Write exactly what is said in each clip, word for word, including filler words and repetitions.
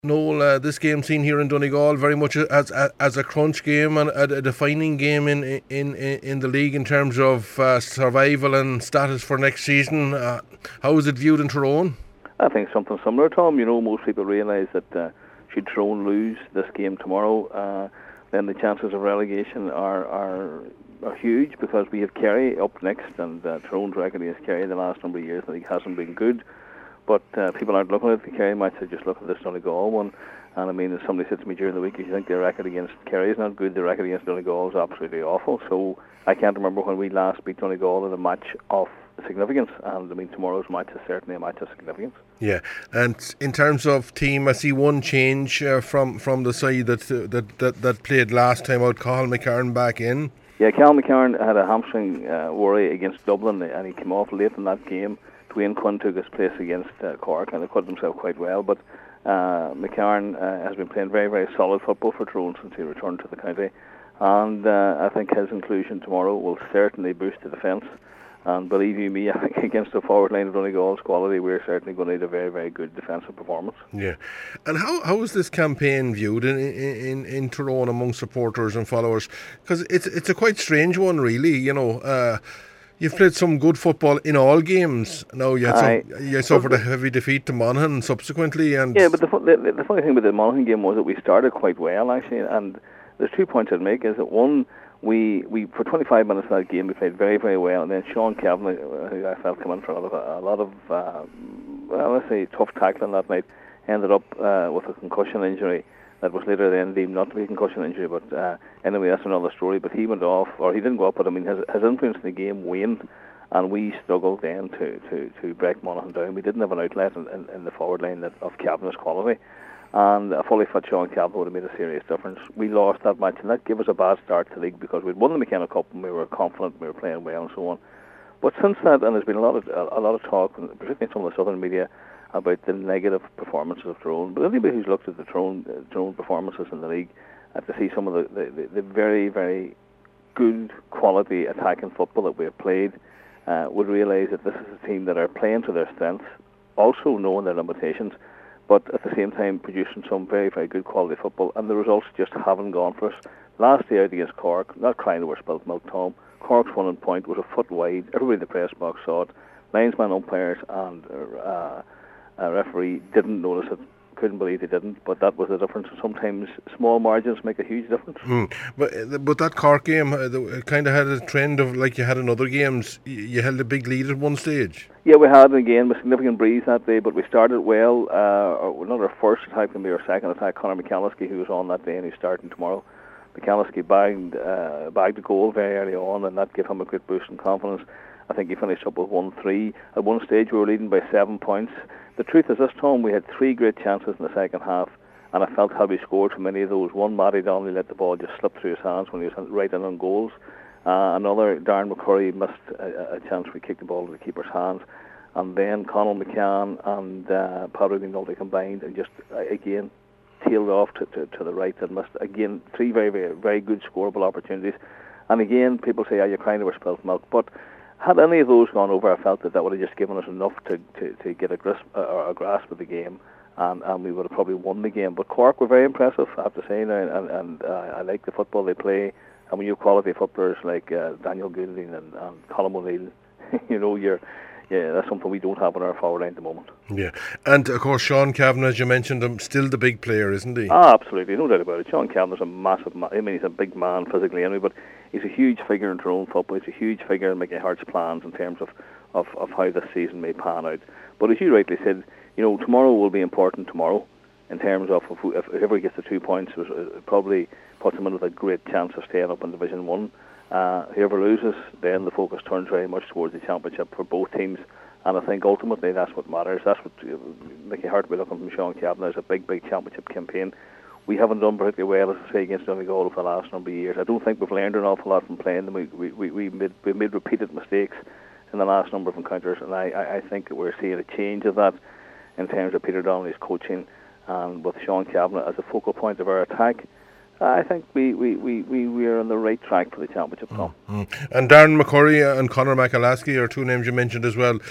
Noel, uh, this game seen here in Donegal very much as as, as a crunch game and a, a defining game in in, in in the league in terms of uh, survival and status for next season. Uh, how is it viewed in Tyrone? I think something similar, Tom. You know, most people realise that uh, should Tyrone lose this game tomorrow, uh, then the chances of relegation are, are are huge, because we have Kerry up next, and uh, Tyrone's record against Kerry the last number of years I think hasn't been good. But uh, people aren't looking at the Kerry match; they just look at this Donegal one. And I mean, if somebody said to me during the week, if you think their record against Kerry is not good, the record against Donegal is absolutely awful. So I can't remember when we last beat Donegal in a match of significance, and I mean, tomorrow's match is certainly a match of significance. Yeah, and in terms of team, I see one change uh, from from the side that, uh, that that that played last time out. Cathal McCarron back in. Yeah, Cal McCarron had a hamstring uh, worry against Dublin, and he came off late in that game. Dwayne Quinn took his place against uh, Cork, and acquitted himself quite well. But uh, McCarron uh, has been playing very, very solid football for Tyrone since he returned to the county, and uh, I think his inclusion tomorrow will certainly boost the defence. And believe you me, I think against the forward line of Donegal's quality, we're certainly going to need a very, very good defensive performance. Yeah, and how how is this campaign viewed in in, in Tyrone among supporters and followers? Because it's it's a quite strange one, really. You know, uh, you've played some good football in all games. Now you had some, you suffered a heavy defeat to Monaghan subsequently, and yeah, but the, the the funny thing with the Monaghan game was that we started quite well actually, and there's two points I'd make. Is that one, We, we for twenty-five minutes of that game we played very, very well, and then Sean Kavanagh, who I felt came in for a lot of, a lot of uh, well, let's say tough tackling that night, ended up uh, with a concussion injury that was later then deemed not to be a concussion injury, but uh, anyway, that's another story. But he went off, or he didn't go up, but I mean his, his influence in the game waned, and we struggled then to, to, to break Monaghan down. We didn't have an outlet in, in, in the forward line that, of Kavanagh's quality. And a fully fit Sean Campbell would have made a serious difference. We lost that match, and that gave us a bad start to the league, because we'd won the McKenna Cup and we were confident, we were playing well and so on. But since that, and there's been a lot of a, a lot of talk, particularly in some of the southern media, about the negative performances of Tyrone. But anybody who's looked at the Tyrone, uh, Tyrone performances in the league, uh, to see some of the, the, the, the very, very good quality attacking football that we have played, uh, would realise that this is a team that are playing to their strengths, also knowing their limitations, but at the same time producing some very, very good quality football, and the results just haven't gone for us. Last day out against Cork, not crying over spilt milk, Tom, Cork's one point was a foot wide. Everybody in the press box saw it. Linesman, umpires and uh, a referee didn't notice it. Couldn't believe they didn't, but that was the difference. Sometimes small margins make a huge difference. Mm. But but that Cork game, uh, it kind of had a trend of, like you had in other games, you held a big lead at one stage. Yeah, we had again with significant breeze that day, but we started well. Uh, not our first attack, maybe our second attack. Conor McCalliskey, who was on that day and who's starting tomorrow, McCalliskey bagged uh, bagged a goal very early on, and that gave him a great boost in confidence. I think he finished up with one three. At one stage we were leading by seven points. The truth is this, Tom, we had three great chances in the second half, and I felt had we scored from many of those. One, Matty Donnelly let the ball just slip through his hands when he was right in on goals. Uh, another, Darren McCurry missed a, a chance where he kicked the ball to the keeper's hands. And then Conal McCann and uh, Paddy McNulty combined and just, uh, again, tailed off to, to, to the right and missed, again, three very, very, very good scoreable opportunities. And again, people say, are you crying over spilt milk? But had any of those gone over, I felt that that would have just given us enough to, to, to get a grasp, uh, a grasp of the game, and, and we would have probably won the game. But Cork were very impressive, I have to say, now, and, and uh, I like the football they play. And when you have quality footballers like uh, Daniel Goulding and, and Colin O'Neill, you know, you're, yeah, that's something we don't have on our forward line at the moment. Yeah, and of course Sean Kavanagh, as you mentioned him, still the big player, isn't he? Ah, absolutely, no doubt about it. Sean Kavanagh's a massive man. I mean, he's a big man physically anyway, but he's a huge figure in Tyrone football. He's a huge figure in Mickey Hart's plans in terms of, of, of how this season may pan out. But as you rightly said, you know, tomorrow will be important tomorrow in terms of if, if whoever gets the two points, it probably puts him in with a great chance of staying up in Division one. Uh, whoever loses, then the focus turns very much towards the championship for both teams. And I think ultimately that's what matters. That's what uh, Mickey Hart will be looking from Sean Kavanagh as a big, big championship campaign. We haven't done particularly well, as I say, against Donegal over the last number of years. I don't think we've learned an awful lot from playing them. We we, we, we, made, we made repeated mistakes in the last number of encounters, and I, I, I think that we're seeing a change of that in terms of Peter Donnelly's coaching, and with Sean Kavanagh as a focal point of our attack. I think we, we, we, we, we are on the right track for the championship. Mm-hmm. And Darren McCurry and Conor McCalliskey are two names you mentioned as well.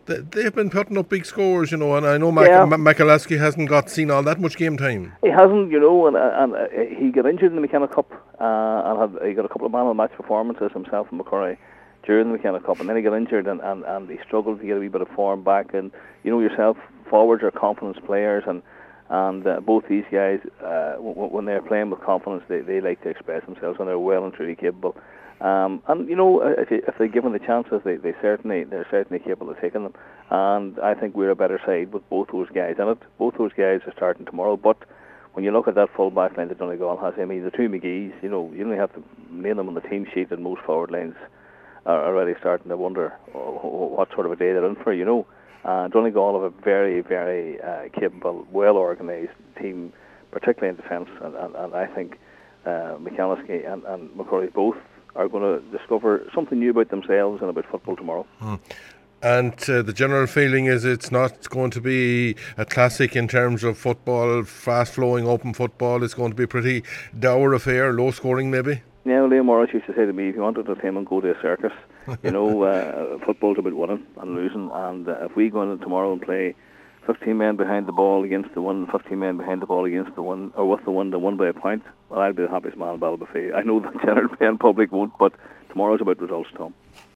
they, they've been putting up big scores, you know, and I know Mac- Yeah. M- Michalowski hasn't got seen all that much game time. He hasn't, you know, and, and uh, he got injured in the McKenna Cup, uh, and had, he got a couple of man of the match performances himself and McCurry during the McKenna Cup, and then he got injured, and, and, and he struggled to get a wee bit of form back. And you know yourself, forwards are confidence players, and and uh, both these guys, uh, w- when they're playing with confidence, they, they like to express themselves, and they're well and truly capable. Um, and you know, if, you, if they're given the chances, they, they certainly they're certainly capable of taking them. And I think we're a better side with both those guys in it. Both those guys are starting tomorrow, but when you look at that full back line that Donegal has, I mean, the two McGees, you know, you only have to name them on the team sheet, and most forward lines are already starting to wonder what sort of a day they're in for, you know. Uh, Donegal have a very, very uh, capable, well-organised team, particularly in defence, and, and, and I think uh, Michalowski and, and McCurry both are going to discover something new about themselves and about football tomorrow. Mm. And uh, the general feeling is it's not going to be a classic in terms of football, fast-flowing, open football. It's going to be a pretty dour affair, low-scoring maybe. Yeah, well, Liam Morris used to say to me, if you want entertainment, go to a circus. You know, uh, football's about winning and losing, and uh, if we go in tomorrow and play fifteen men behind the ball against the one, fifteen men behind the ball against the one, or with the one, the one by a point, well, I'll be the happiest man in Ballybofey. I know the general playing public won't, but tomorrow's about results, Tom.